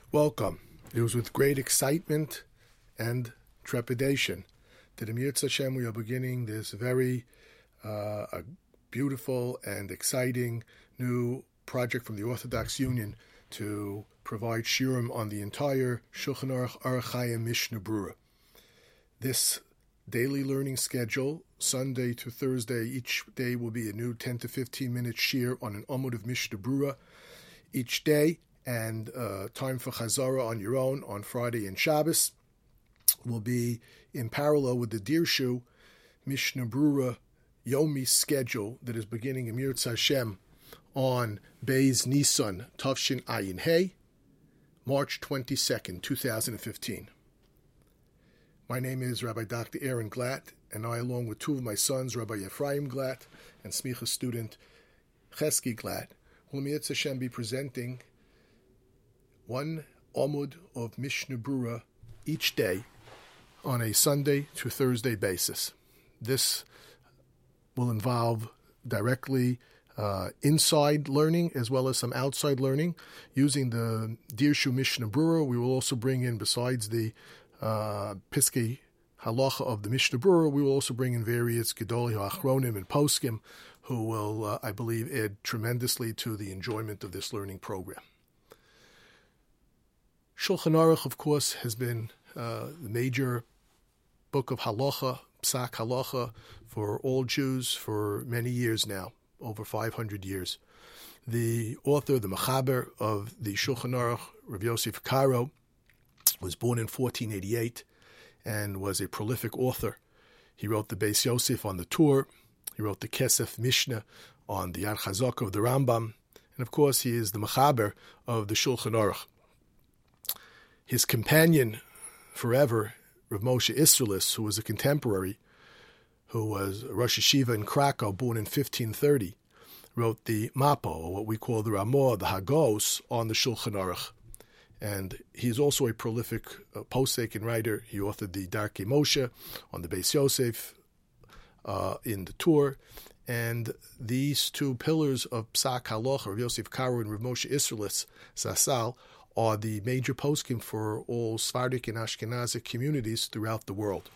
Welcome. It was with great excitement and trepidation that Emir Hashem we are beginning this very beautiful and exciting new project from the Orthodox Union to provide shiurim on the entire Shulchan Aruch Orach Chaim Mishnah Berurah. This daily learning schedule, Sunday to Thursday, each day will be a new 10 to 15 minute shiur on an Amud of Mishnah Berurah each day, and time for Chazara on your own on Friday and Shabbos will be in parallel with the Dirshu Mishnah Berurah Yomi schedule that is beginning in Emir Hashem on Beis Nisan Tavshin Ayin Hey, March 22nd, 2015. My name is Rabbi Dr. Aaron Glatt, and I, along with two of my sons, Rabbi Ephraim Glatt and Smicha student Chesky Glatt, will Emir Hashem be presenting one Amud of Mishnah Berurah each day on a Sunday to Thursday basis. This will involve directly inside learning as well as some outside learning. Using the Dirshu Mishnah Berurah, we will also bring in, besides the Piskei Halacha of the Mishnah Berurah, we will also bring in various Gedolei HaAchronim and Poskim who will, I believe, add tremendously to the enjoyment of this learning program. Shulchan Aruch, of course, has been the major book of halacha, psak halacha, for all Jews for many years now, over 500 years. The author, the Mechaber of the Shulchan Aruch, Rav Yosef Karo, was born in 1488 and was a prolific author. He wrote the Beis Yosef on the Tur. He wrote the Kesef Mishnah on the Yad Chazaka of the Rambam. And of course, he is the Mechaber of the Shulchan Aruch. His companion forever, Rav Moshe Isserles, who was a contemporary, who was a Rosh Yeshiva in Krakow, born in 1530, wrote the Mapo, or what we call the Ramah, the Hagos, on the Shulchan Aruch. And he's also a prolific posek and writer. He authored the Darkei Moshe on the Beis Yosef in the Tur. And these two pillars of Psak Halacha, Rav Yosef Karo and Rav Moshe Isserles Zasal, are the major poskim for all Sephardic and Ashkenazic communities throughout the world.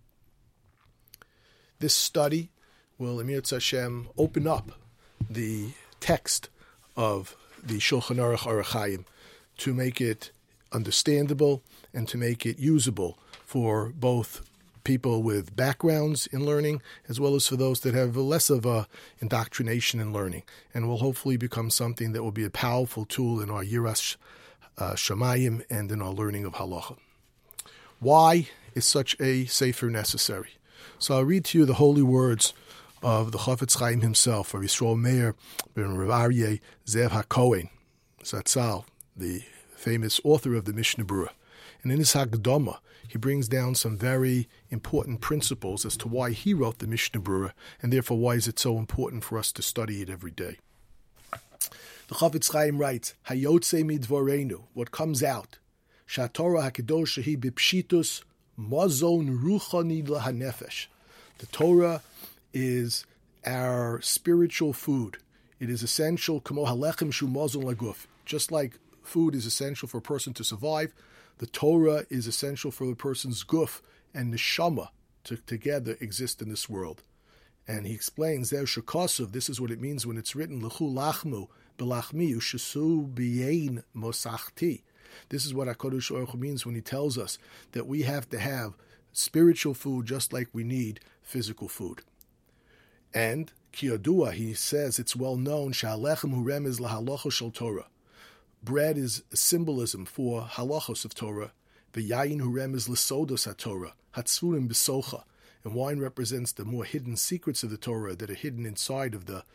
This study will, Emir Hashem, open up the text of the Shulchan Aruch Orach Chaim to make it understandable and to make it usable for both people with backgrounds in learning as well as for those that have less of a indoctrination in learning, and will hopefully become something that will be a powerful tool in our Yiras Shamayim and in our learning of halacha. Why is such a sefer necessary? So I'll read to you the holy words of the Chafetz Chaim himself, of Yisrael Meir ben Rav Aryeh Zev HaKohen Zatzal, the famous author of the Mishnah Berurah. And in his Hagdama, he brings down some very important principles as to why he wrote the Mishnah Berurah, and therefore why is it so important for us to study it every day. The Chafetz Chaim writes, Hayotze midvorenu, what comes out, Shatorah HaKadosh Shehi Bipshitus Mazon Ruchani Lahanefesh. The Torah is our spiritual food. It is essential, Kamo Halechem Shu Mazon Laguf. Just like food is essential for a person to survive, the Torah is essential for the person's guf and neshama to together exist in this world. And he explains, Zeh Shekasuv, this is what it means when it's written, L'chu lachmu b'lachmi ushesu b'yein mosachti. This is what HaKadosh Baruch Hu means when he tells us that we have to have spiritual food just like we need physical food. And Kiyadua, he says, it's well known, Sha'alechem hu remez lahalocha shel Torah. Bread is a symbolism for halachos of Torah. V'yayin hu remez l'sodos haTorah, hatzvurim b'socha. And wine represents the more hidden secrets of the Torah that are hidden inside of the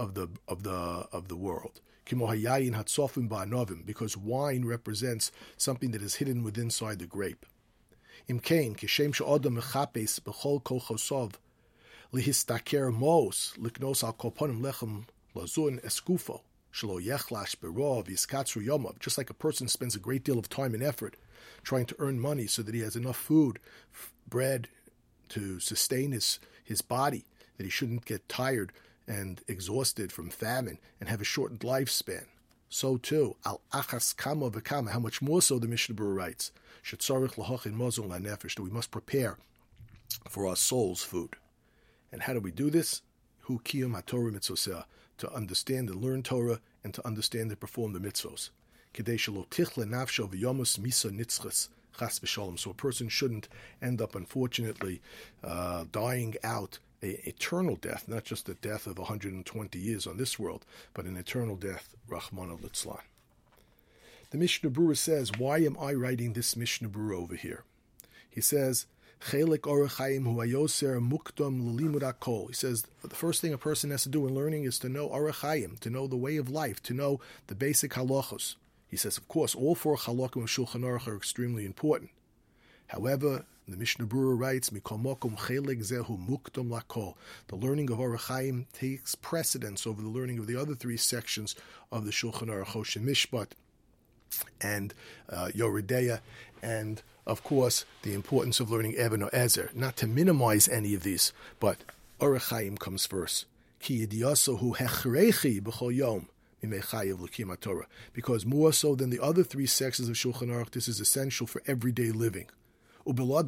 world. Kimo hayayin hatzofim ba'anovim, because wine represents something that is hidden within inside the grape. Imkein kishem she'odam mechapes b'chol kochosov lihistaker mos liknos al koponim lechem lazun eskufo shelo yechlash berov yiskatzru yomov. Just like a person spends a great deal of time and effort trying to earn money so that he has enough food, bread, to sustain his body, that he shouldn't get tired and exhausted from famine and have a shortened lifespan. so too, al achas kama v'kama, how much more so the Mishnah Berurah writes, shetzarich lahachin mazon lanefesh, that we must prepare for our soul's food. And how do we do this? Hu kiyum haTorah mitzvoseh, to understand and learn Torah, and to understand and perform the mitzvos. Kedei shelo tichle nafsho v'yomus misa nitzchas chas v'shalom. So a person shouldn't end up, unfortunately, dying out an eternal death, not just a death of 120 years on this world, but an eternal death, Rachmana litzlan. The Mishnah Berurah says, why am I writing this Mishnah Berurah over here? He says, Chelik Orach Chaim hu hayoser mukdam l'limud hakol. He says, the first thing a person has to do in learning is to know Orach Chaim, to know the way of life, to know the basic halachos. He says, of course, all four halakim of Shulchan Aruch are extremely important. However, the Mishnah Berurah writes, Mikol mokum chelik zehu mukdam lakol. The learning of Orach Chaim takes precedence over the learning of the other three sections of the Shulchan Aruch, Choshen Mishpat, and Yoredeya, and of course the importance of learning Even Ezer. Not to minimize any of these, but Orach Chaim comes first. Ki yidiyaso hechrechi b'chol yom mimei chayev l'kiyum Torah. Because more so than the other three sections of Shulchan Aruch, this is essential for everyday living. Without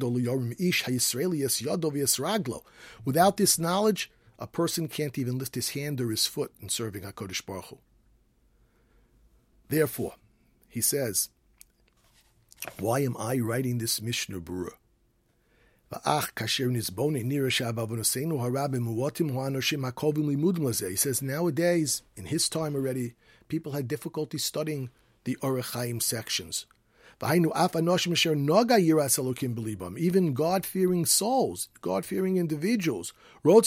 this knowledge, a person can't even lift his hand or his foot in serving HaKadosh Baruch Hu. Therefore, he says, why am I writing this Mishnah Berurah? He says, nowadays, in his time already, people had difficulty studying the Orach Chaim sections. Even God-fearing souls, God-fearing individuals, who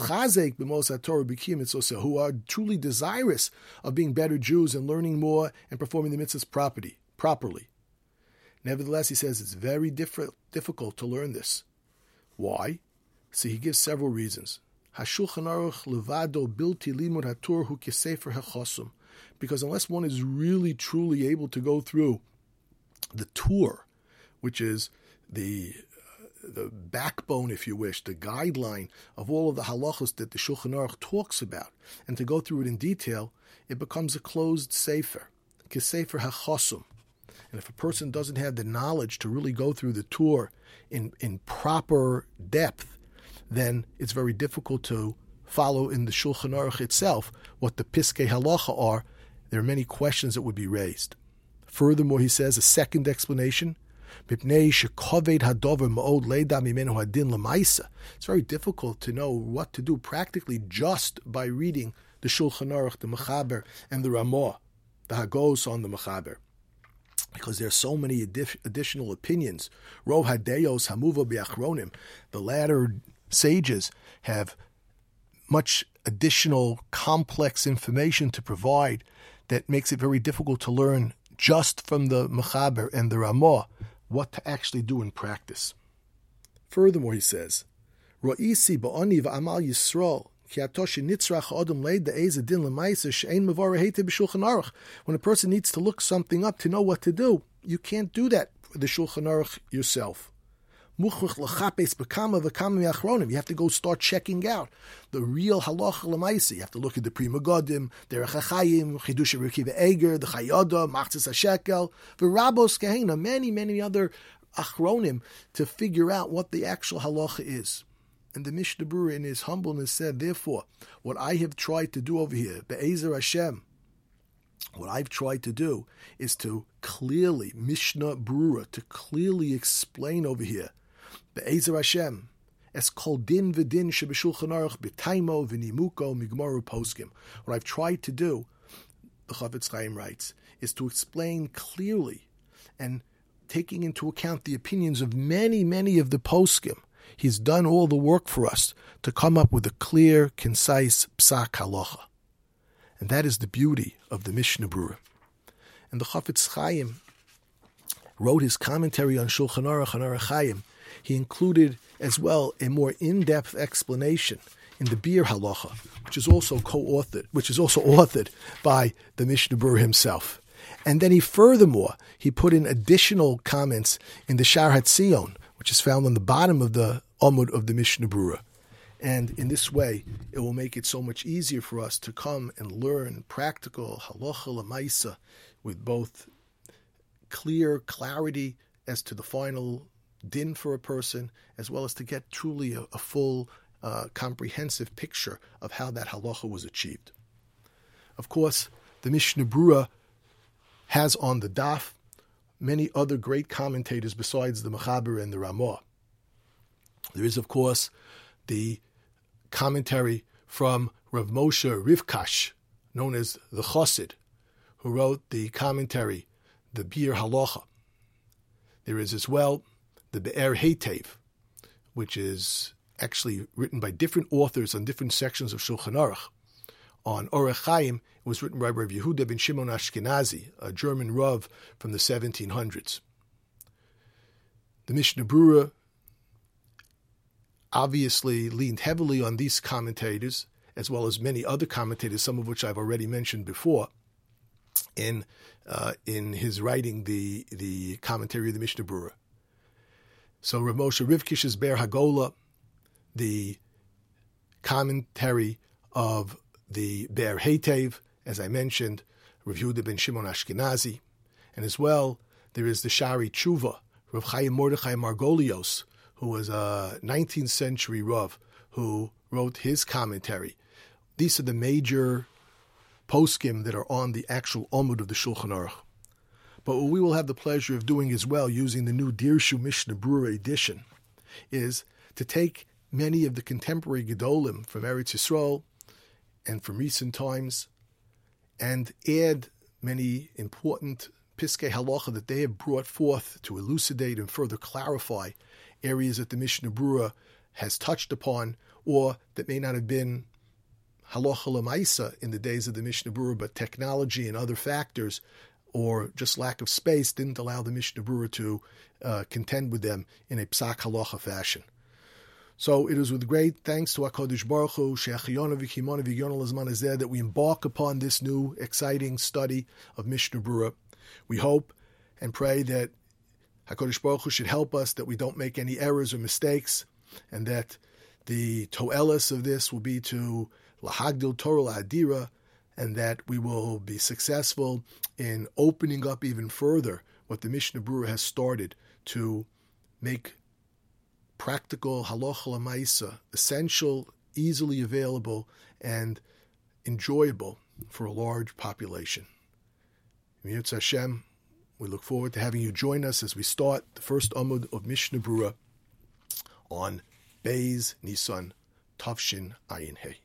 are truly desirous of being better Jews and learning more and performing the mitzvahs properly. Nevertheless, he says it's very difficult to learn this. Why? So he gives several reasons. Because unless one is really, truly able to go through the Tur, which is the backbone, if you wish, the guideline of all of the halachos that the Shulchan Aruch talks about, and to go through it in detail, it becomes a closed sefer, kesefer hachosum. And if a person doesn't have the knowledge to really go through the Tur in proper depth, then it's very difficult to follow in the Shulchan Aruch itself what the Piskei Halacha are. There are many questions that would be raised. Furthermore, he says, a second explanation, it's very difficult to know what to do practically just by reading the Shulchan Aruch, the Mechaber, and the Ramah, the Hagos on the Mechaber. Because there are so many additional opinions. Rov Hadeyos Hamuva B'Achronim. The latter sages have much additional complex information to provide that makes it very difficult to learn just from the Mechaber and the Ramah what to actually do in practice. Furthermore, he says, Ro'isi ba'ani v'amal Yisrael. When a person needs to look something up to know what to do, you can't do that with the Shulchan Aruch yourself. You have to go start checking out the real halacha l'maisa. You have to look at the Pri Megadim, Derech HaChaim, Chidush Rabbi Akiva Eiger, the Chayada, Machzis HaShekel, the Rabos Kahena, many other achronim to figure out what the actual halacha is. And the Mishnah Berurah, in his humbleness, said, therefore, what I have tried to do over here, Be'ezer Hashem, what I've tried to do is to clearly, Mishnah Berurah, to clearly explain over here, Be'ezer Hashem, es kol din v'din sheb'shulchan aruch b'taimo v'nimuko migmaru poskim. What I've tried to do, the Chafetz Chaim writes, is to explain clearly and taking into account the opinions of many of the poskim. He's done all the work for us to come up with a clear, concise psak halacha. And that is the beauty of the Mishnah Berurah. And the Chafetz Chaim wrote his commentary on Shulchan Aruch and Orach Chaim. He included as well a more in-depth explanation in the Bir Halacha, which is also authored by the Mishnah Berurah himself. And then he put in additional comments in the Shar HaTzion, which is found on the bottom of the Amud of the Mishnah Berurah. And in this way, it will make it so much easier for us to come and learn practical halacha l'maisa with both clear clarity as to the final din for a person, as well as to get truly a full, comprehensive picture of how that halacha was achieved. Of course, the Mishnah Berurah has on the daf many other great commentators besides the Mechaber and the Ramah. There is, of course, the commentary from Rav Moshe Rivkash, known as the Chassid, who wrote the commentary, the Bir Halacha. There is as well the Be'er Heitev, which is actually written by different authors on different sections of Shulchan Aruch. On Orech Chaim, it was written by Rav Yehuda ben Shimon Ashkenazi, a German Rav from the 1700s. The Mishnah Berurah obviously leaned heavily on these commentators, as well as many other commentators, some of which I've already mentioned before, in his writing the commentary of the Mishnah Berurah. So Rav Moshe Rivkish's Ber Hagola, the commentary of the Be'er Heitev, as I mentioned, Rav Yehuda ben Shimon Ashkenazi, and as well there is the Shari Tshuva, Rav Chaim Mordechai Margolios, who was a 19th century Rav who wrote his commentary. These are the major poskim that are on the actual Omud of the Shulchan Aruch. But what we will have the pleasure of doing as well, using the new Dirshu Mishnah Berurah edition, is to take many of the contemporary Gedolim from Eretz Yisrael and from recent times, and add many important Piskei Halacha that they have brought forth to elucidate and further clarify areas that the Mishnah Berurah has touched upon, or that may not have been Halacha L'maisa in the days of the Mishnah Berurah, but technology and other factors, or just lack of space, didn't allow the Mishnah Berurah to contend with them in a Psak Halacha fashion. So it is with great thanks to HaKadosh Baruch Hu, She'achiyonu v'kimonu v'yonu l'zman hazeh, that we embark upon this new exciting study of Mishnah Berurah. We hope and pray that HaKadosh Baruch Hu should help us, that we don't make any errors or mistakes, and that the to'elis of this will be to lahagdil Torah la'adira, and that we will be successful in opening up even further what the Mishnah Berurah has started to make practical halacha l'maisa essential, easily available, and enjoyable for a large population. Mirz Hashem, we look forward to having you join us as we start the first Amud of Mishnah Berurah on Beis Nisan Tavshin Ayin Hey.